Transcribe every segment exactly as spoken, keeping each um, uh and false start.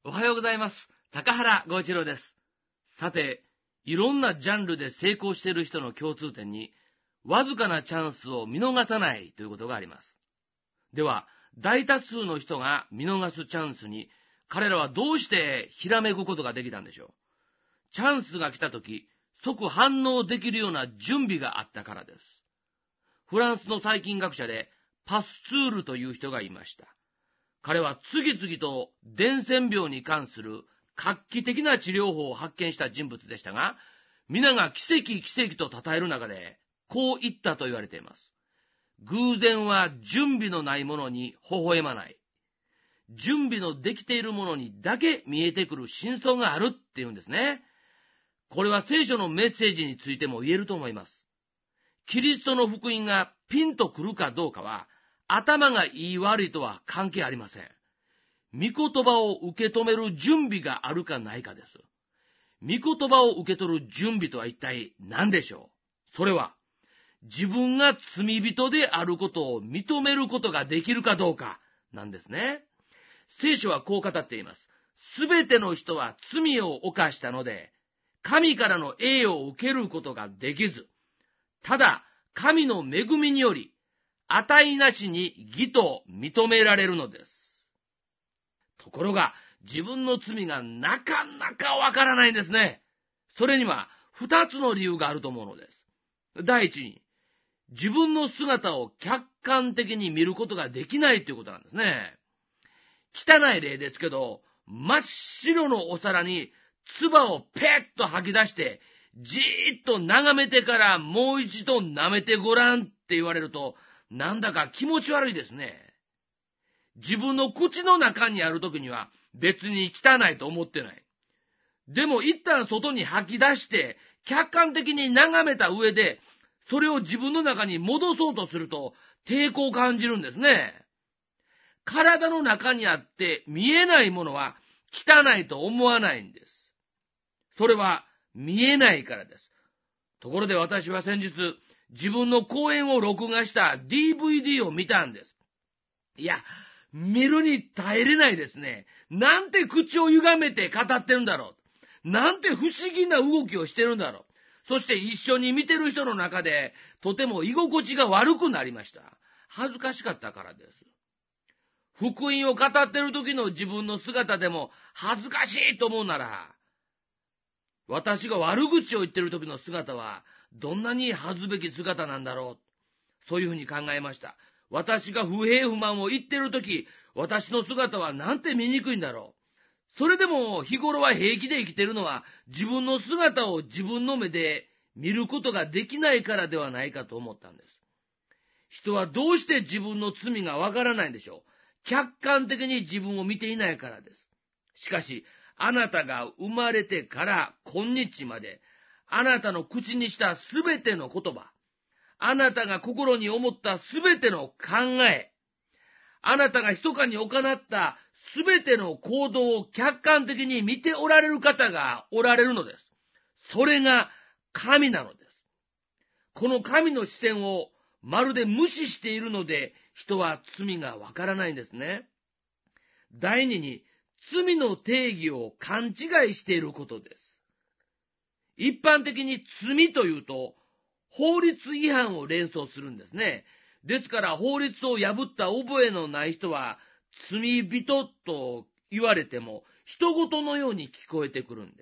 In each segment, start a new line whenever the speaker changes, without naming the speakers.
おはようございます。高原剛一郎です。さて、いろんなジャンルで成功している人の共通点に、わずかなチャンスを見逃さないということがあります。では、大多数の人が見逃すチャンスに、彼らはどうしてひらめくことができたんでしょう。チャンスが来たとき、即反応できるような準備があったからです。フランスの細菌学者でパスツールという人がいました。彼は次々と伝染病に関する画期的な治療法を発見した人物でしたが、皆が奇跡奇跡と称える中で、こう言ったと言われています。偶然は準備のないものに微笑まない。準備のできているものにだけ見えてくる真相があるっていうんですね。これは聖書のメッセージについても言えると思います。キリストの福音がピンとくるかどうかは、頭がいい悪いとは関係ありません。御言葉を受け止める準備があるかないかです。御言葉を受け取る準備とは一体何でしょう。それは、自分が罪人であることを認めることができるかどうかなんですね。聖書はこう語っています。すべての人は罪を犯したので、神からの栄誉を受けることができず、ただ神の恵みにより、値なしに義と認められるのです。ところが、自分の罪がなかなかわからないんですね。それには二つの理由があると思うのです。第一に、自分の姿を客観的に見ることができないということなんですね。汚い例ですけど、真っ白のお皿に唾をペッと吐き出して、じーっと眺めてからもう一度舐めてごらんって言われると、なんだか気持ち悪いですね。自分の口の中にあるときには別に汚いと思ってない。でも一旦外に吐き出して客観的に眺めた上でそれを自分の中に戻そうとすると抵抗を感じるんですね。体の中にあって見えないものは汚いと思わないんです。それは見えないからです。ところで私は先日自分の講演を録画した ディーブイディー を見たんです。いや、見るに耐えれないですね。なんて口を歪めて語ってるんだろう。なんて不思議な動きをしてるんだろう。そして一緒に見てる人の中でとても居心地が悪くなりました。恥ずかしかったからです。福音を語ってる時の自分の姿でも恥ずかしいと思うなら、私が悪口を言ってる時の姿はどんなに恥ずべき姿なんだろう。そういうふうに考えました。私が不平不満を言ってる時、私の姿はなんて醜いんだろう。それでも日頃は平気で生きてるのは自分の姿を自分の目で見ることができないからではないかと思ったんです。人はどうして自分の罪がわからないんでしょう。客観的に自分を見ていないからです。しかし、あなたが生まれてから今日まで、あなたの口にしたすべての言葉、あなたが心に思ったすべての考え、あなたが密かに行ったすべての行動を客観的に見ておられる方がおられるのです。それが神なのです。この神の視線をまるで無視しているので、人は罪がわからないんですね。第二に、罪の定義を勘違いしていることです。一般的に罪というと、法律違反を連想するんですね。ですから法律を破った覚えのない人は、罪人と言われても、人事のように聞こえてくるんです。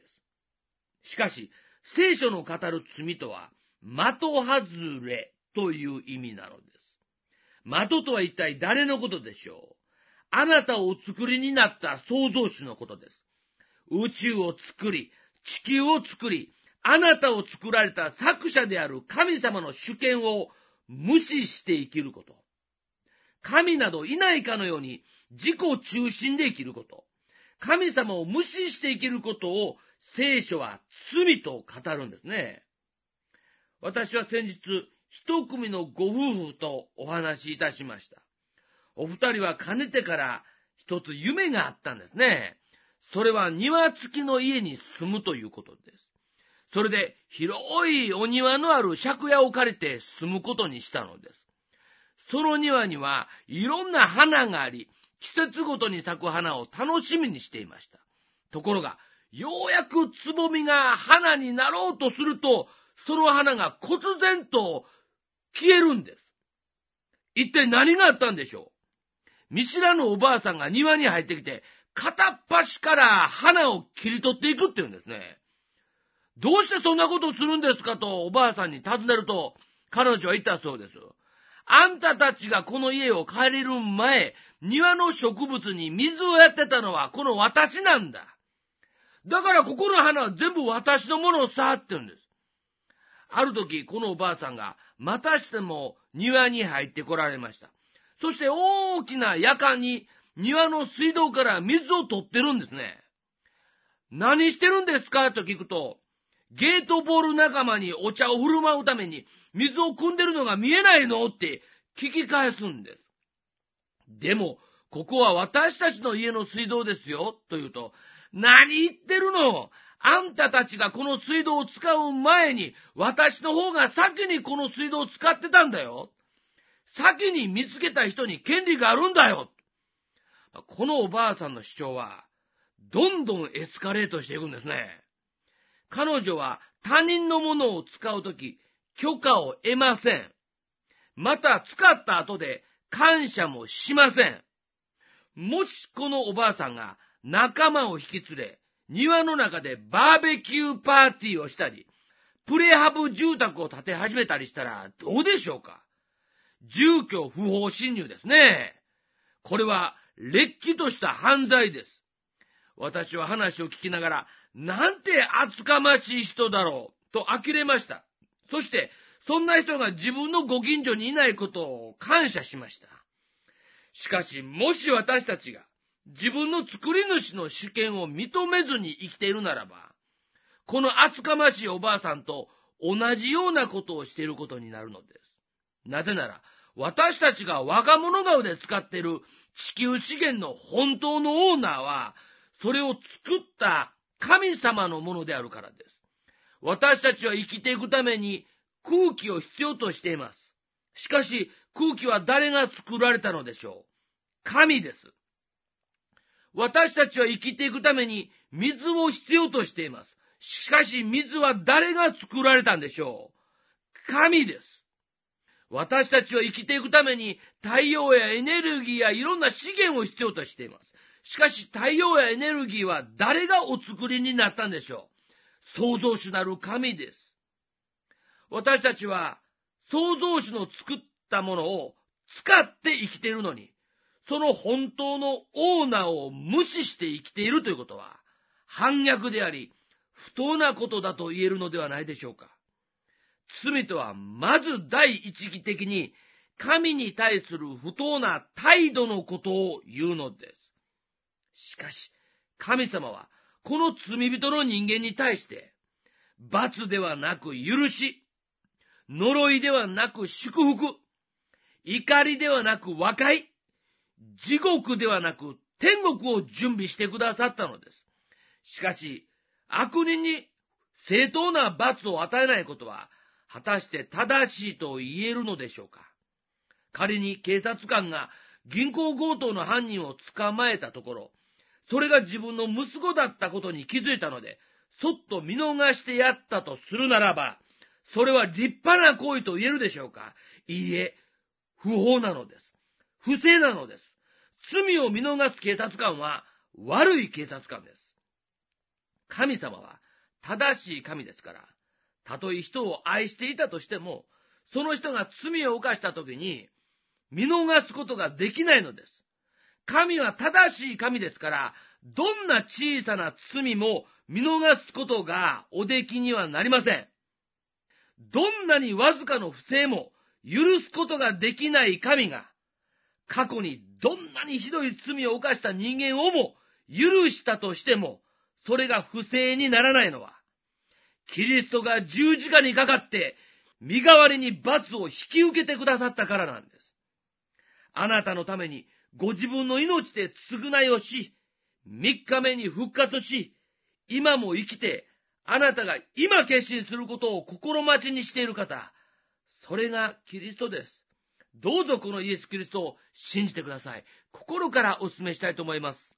しかし、聖書の語る罪とは、的外れという意味なのです。的とは一体誰のことでしょう。あなたをお作りになった創造主のことです。宇宙を作り、地球を作り、あなたを作られた作者である神様の主権を無視して生きること。神などいないかのように自己中心で生きること。神様を無視して生きることを聖書は罪と語るんですね。私は先日、一組のご夫婦とお話しいたしました。お二人はかねてから一つ夢があったんですね。それは庭付きの家に住むということです。それで広いお庭のある借家を借りて住むことにしたのです。その庭にはいろんな花があり、季節ごとに咲く花を楽しみにしていました。 ところが、ようやくつぼみが花になろうとすると、その花が忽然と消えるんです。一体何があったんでしょう。見知らぬおばあさんが庭に入ってきて、片っ端から花を切り取っていくっていうんですね。どうしてそんなことをするんですかとおばあさんに尋ねると、彼女は言ったそうです。あんたたちがこの家を借りる前、庭の植物に水をやってたのはこの私なんだ。だからここの花は全部私のものをさって言うんです。ある時、このおばあさんがまたしても庭に入ってこられました。そして大きなやかんに庭の水道から水を取ってるんですね。何してるんですかと聞くと、ゲートボール仲間にお茶を振る舞うために水を汲んでるのが見えないのって聞き返すんです。でも、ここは私たちの家の水道ですよと言うと、何言ってるの？あんたたちがこの水道を使う前に、私の方が先にこの水道を使ってたんだよ。先に見つけた人に権利があるんだよ。このおばあさんの主張は、どんどんエスカレートしていくんですね。彼女は他人のものを使うとき、許可を得ません。また使った後で感謝もしません。もしこのおばあさんが仲間を引き連れ、庭の中でバーベキューパーティーをしたり、プレハブ住宅を建て始めたりしたらどうでしょうか。住居不法侵入ですね。これはれっきとした犯罪です。私は話を聞きながら、なんて厚かましい人だろうと呆れました。そしてそんな人が自分のご近所にいないことを感謝しました。しかしもし私たちが自分の作り主の主権を認めずに生きているならば、この厚かましいおばあさんと同じようなことをしていることになるのです。なぜなら、私たちが若者顔で使っている地球資源の本当のオーナーは、それを作った神様のものであるからです。私たちは生きていくために空気を必要としています。しかし空気は誰が作られたのでしょう。神です。私たちは生きていくために水を必要としています。しかし水は誰が作られたんでしょう。神です。私たちは生きていくために太陽やエネルギーやいろんな資源を必要としています。しかし太陽やエネルギーは誰がお作りになったんでしょう。創造主なる神です。私たちは創造主の作ったものを使って生きているのに、その本当のオーナーを無視して生きているということは反逆であり、不当なことだと言えるのではないでしょうか。罪とはまず第一義的に神に対する不当な態度のことを言うのです。しかし神様はこの罪人の人間に対して罰ではなく許し、呪いではなく祝福、怒りではなく和解、地獄ではなく天国を準備してくださったのです。しかし悪人に正当な罰を与えないことは果たして正しいと言えるのでしょうか。仮に警察官が銀行強盗の犯人を捕まえたところ、それが自分の息子だったことに気づいたので、そっと見逃してやったとするならば、それは立派な行為と言えるでしょうか。いいえ、不法なのです。不正なのです。罪を見逃す警察官は悪い警察官です。神様は正しい神ですから、たとえ人を愛していたとしても、その人が罪を犯したときに見逃すことができないのです。神は正しい神ですから、どんな小さな罪も見逃すことがおできにはなりません。どんなにわずかの不正も許すことができない神が、過去にどんなにひどい罪を犯した人間をも許したとしても、それが不正にならないのは、キリストが十字架にかかって身代わりに罰を引き受けてくださったからなんです。あなたのためにご自分の命で償いをし、三日目に復活し、今も生きて、あなたが今決心することを心待ちにしている方、それがキリストです。どうぞこのイエス・キリストを信じてください。心からお勧めしたいと思います。